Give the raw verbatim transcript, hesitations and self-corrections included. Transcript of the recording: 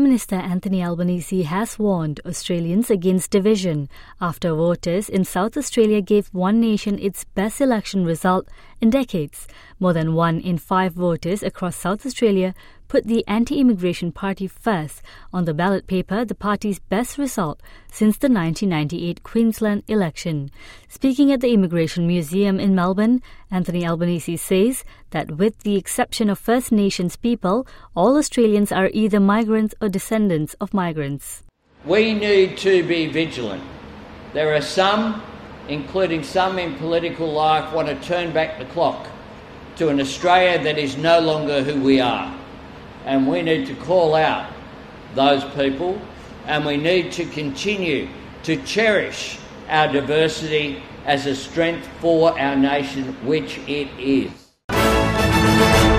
Minister Anthony Albanese has warned Australians against division after voters in South Australia gave One Nation its best election result in decades. More than one in five voters across South Australia put the Anti-Immigration Party first on the ballot paper, the party's best result since the nineteen ninety-eight Queensland election. Speaking at the Immigration Museum in Melbourne, Anthony Albanese says that with the exception of First Nations people, all Australians are either migrants or descendants of migrants. We need to be vigilant. There are some, including some in political life, want to turn back the clock to an Australia that is no longer who we are. And we need to call out those people, and we need to continue to cherish our diversity as a strength for our nation, which it is.